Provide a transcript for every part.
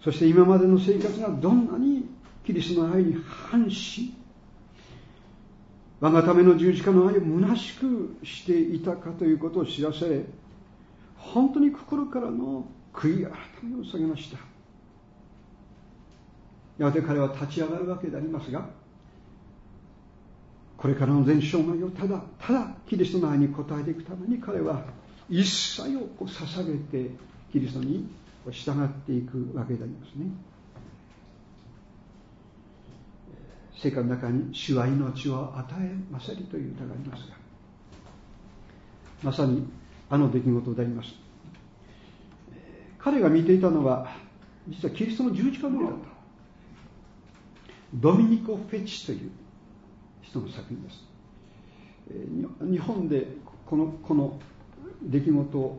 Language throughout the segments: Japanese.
そして今までの生活がどんなにキリストの愛に反し、我がための十字架の愛を虚しくしていたかということを知らされ、本当に心からの悔い改めを下げました。やがて彼は立ち上がるわけでありますが、これからの全生涯をただキリストの愛に応えていくために、彼は一切を捧げてキリストに従っていくわけでありますね。聖歌の中に主は命を与えませりという歌がありますが、まさにあの出来事であります。彼が見ていたのは実はキリストの十字架の上だった。ドミニコ・フェチという人の作品です。日本でこの出来事を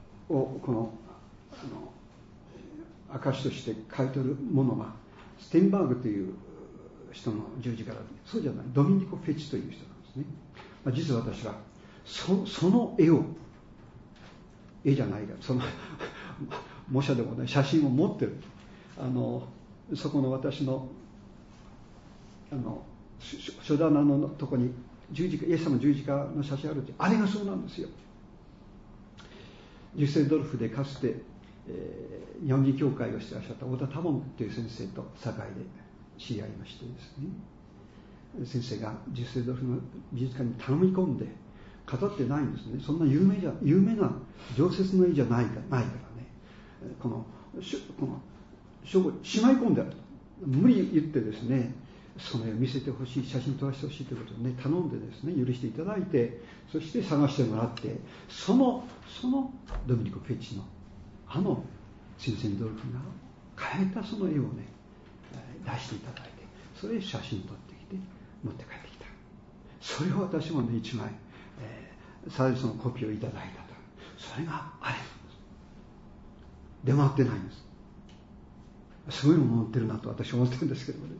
証として書いてあるものはステンバーグという人の十字架だ。そうじゃない、ドミニコ・フェチという人なんですね。実は私はその絵じゃないか、その模写でもない写真を持ってる。そこの私の書棚のとこに十字架、イエス様の十字架の写真ある。あれがそうなんですよ。デュッセルドルフでかつて、日本人協会をしていらっしゃった太田多門という先生と堺で知り合いましてですね、先生がデュッセルドルフの美術館に頼み込んで、語ってないんですね。そんな有名な常設の絵じゃないからね、この書庫にしまい込んである。無理言ってですね、その絵を見せてほしい、写真撮らせてほしいということをね、頼んでですね、許していただいて、そして探してもらって、そのドミニコ・フェチの先生ドルフが描いたその絵をね、出していただいて、それで写真撮ってきて持って帰ってきた。それを私もね、一枚、さらにそのコピーをいただいたと。それがあれなんです。出回ってないんです。すごいもの持ってるなと私は思ってるんですけどもね。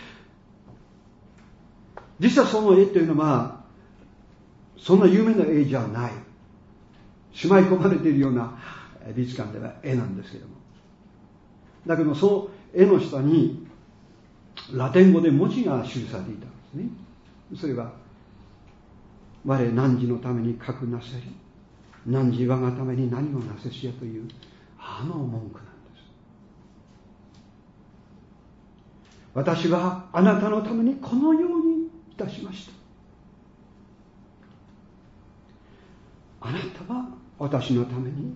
実はその絵というのはそんな有名な絵じゃない、しまい込まれているような美術館では絵なんですけども、だけどその絵の下にラテン語で文字が記されていたんですね。それは我汝のためにかくなせり、汝我がために何をなせしやという文句なんです。私はあなたのためにこのようにいたしました。あなたは私のために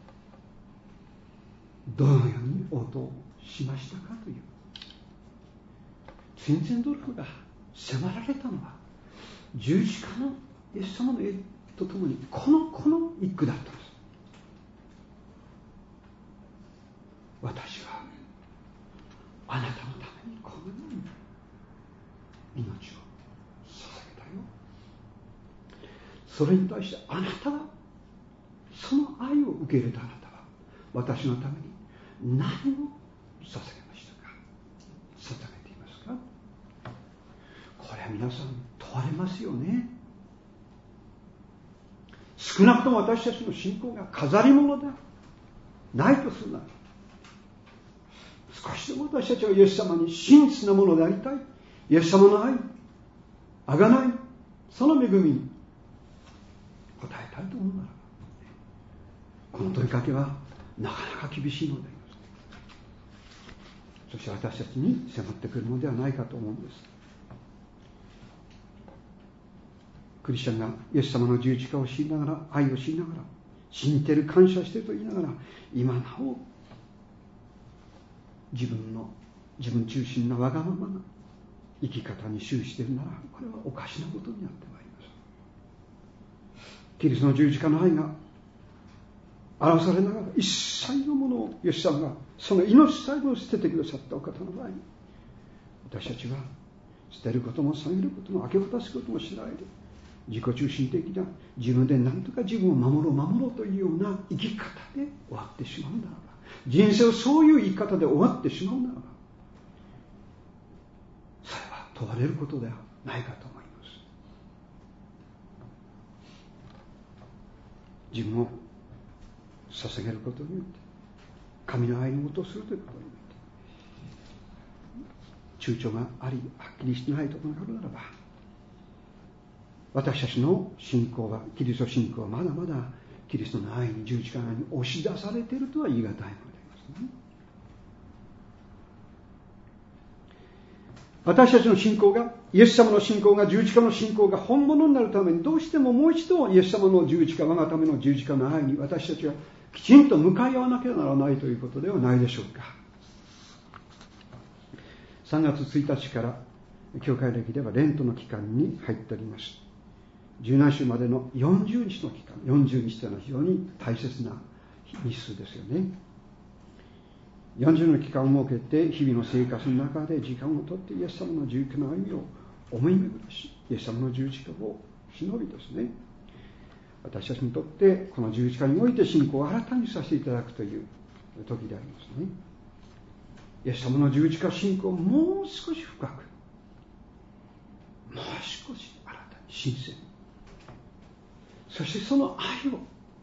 どのように応答しましたかという。ツィンツェンドルフが迫られたのは十字架のイエス様の絵とともにこの一句だったんです。私はあなたのためにこのように命を捧げたよ。それに対してあなたはその愛を受け入れたあなたは私のために何を捧げましたか、捧げていますか。これは皆さん問われますよね。少なくとも私たちの信仰が飾り物でないとするなら、少しでも私たちはイエス様に真実なものでありたい、イエス様の愛、贖い、その恵みに応えたいと思うならば、この問いかけはなかなか厳しいのであります。そして私たちに迫ってくるのではないかと思うんです。クリスチャンがイエス様の十字架を知りながら、愛を知りながら、信じている、感謝していると言いながら、今なお自分中心なわがままな生き方に終しているなら、これはおかしなことになってまいります。キリストの十字架の愛が表されながら、一切のものをイエス様がその命さえも捨ててくださったお方の前に、私たちは捨てることも下げることも明け渡すこともしないで、自己中心的な自分で何とか自分を守ろうというような生き方で終わってしまうならば、人生をそういう生き方で終わってしまうならば、それは問われることではないかと思います。自分を捧げることによって、神の愛のことをするということによって、 躊躇があり、はっきりしてないところがあるならば、私たちの信仰は、キリスト信仰はまだまだキリストの愛に、十字架の愛に押し出されているとは言い難いものでありますね。私たちの信仰が、イエス様の信仰が、十字架の信仰が本物になるために、どうしてももう一度イエス様の十字架、我がための十字架の愛に私たちはきちんと向かい合わなければならないということではないでしょうか。3月1日から教会歴ではレントの期間に入っております。17週までの40日の期間、40日というのは非常に大切な日数ですよね。40の期間を設けて、日々の生活の中で時間をとってイエス様の十字架の歩みを思い巡らし、イエス様の十字架を忍びですね、私たちにとってこの十字架において信仰を新たにさせていただくという時でありますね。イエス様の十字架信仰をもう少し深く、もう少し新たに新鮮に、そしてその愛を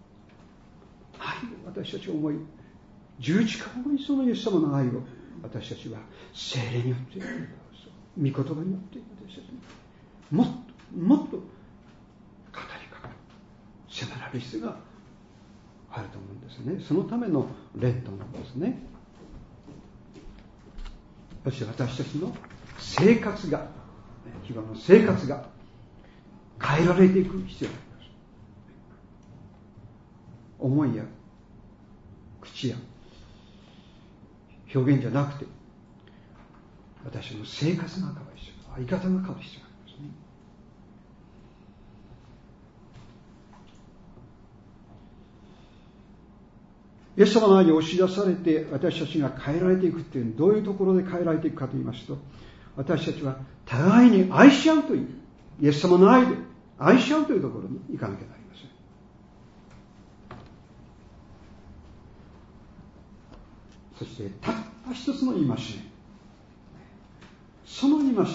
私たちは思い、十字架を思い、そのイエス様の愛を私たちは聖霊によって、御言葉によって私たちにもっと語りかかる、迫られる必要があると思うんですね。そのためのレントなんですね。そして私たちの生活が、日々の生活が変えられていく必要があります。思いや口や表現じゃなくて、私の生活が変わる必要、在り方が変わる必要がありますね。イエス様の愛に押し出されて私たちが変えられていくっていうのは、どういうところで変えられていくかと言いますと、私たちは互いに愛し合うという、イエス様の愛で愛し合うというところに行かなきゃなりません。そしてたった一つの戒め、その戒め、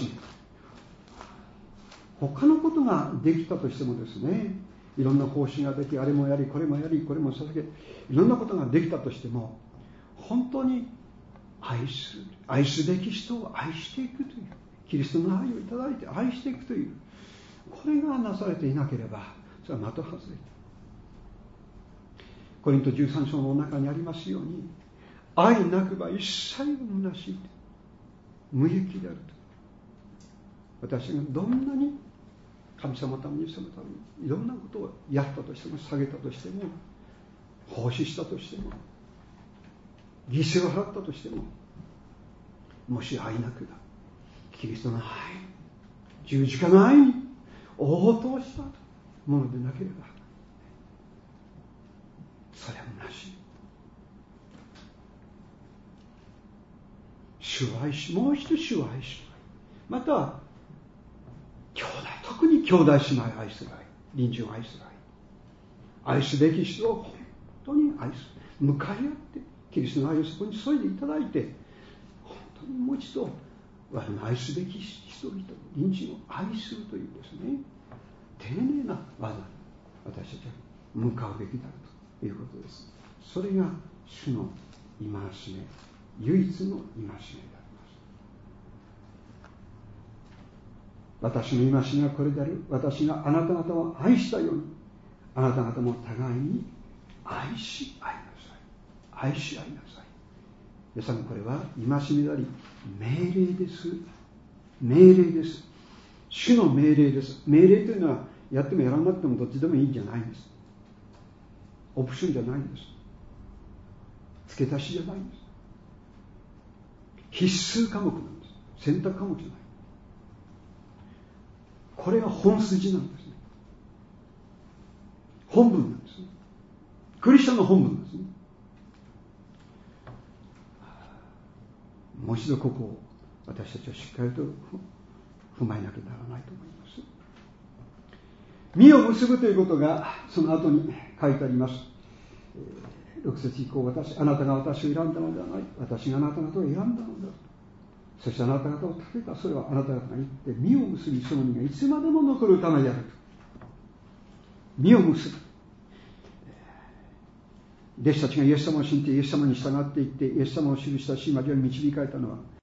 他のことができたとしてもですね、いろんな奉仕ができ、あれもやり、これもやり、これも捧げ、いろんなことができたとしても、本当に愛すべき人を愛していくという、キリストの愛をいただいて愛していくという、これがなされていなければ、それは的外れ。コリント13章の中にありますように、愛なくば一切虚しい、無益であると。私がどんなに神様のために、イエス様のためにいろんなことをやったとしても、下げたとしても、奉仕したとしても、犠牲を払ったとしても、もし愛なくばキリストの愛、十字架の愛に応答したものでなければ、それは虚しい。主を愛し、もう一度主を愛し、また兄弟、特に兄弟姉妹を愛する愛、隣人を愛する愛、愛すべき人を本当に愛する、向かい合ってキリストの愛をそこに注いでいただいて、本当にもう一度我の愛すべき人々、隣人を愛するというですね、丁寧な技に私たちは向かうべきだということです。それが主の戒め、唯一の戒めであります。私の戒めはこれである。私があなた方を愛したように、あなた方も互いに愛し合いなさい。愛し合いなさい。皆さん、これは戒めであり、命令です。命令です。主の命令です。命令というのは、やってもやらなくてもどっちでもいいんじゃないんです。オプションじゃないんです。付け足しじゃないんです。必須科目なんです。選択科目じゃない。これが本筋なんですね。本文なんですね。クリスチャンの本文なんですね。もう一度ここを私たちはしっかりと踏まえなきゃならないと思います。実を結ぶということがその後に書いてあります。6節以降、あなたが私を選んだのではない、私があなた方を選んだのだ。そしてあなた方を立てた、それはあなた方が言って実を結び、その実がいつまでも残るためであると。実を結ぶ。弟子たちがイエス様を信じてイエス様に従っていってイエス様を記した新約に導かれたのは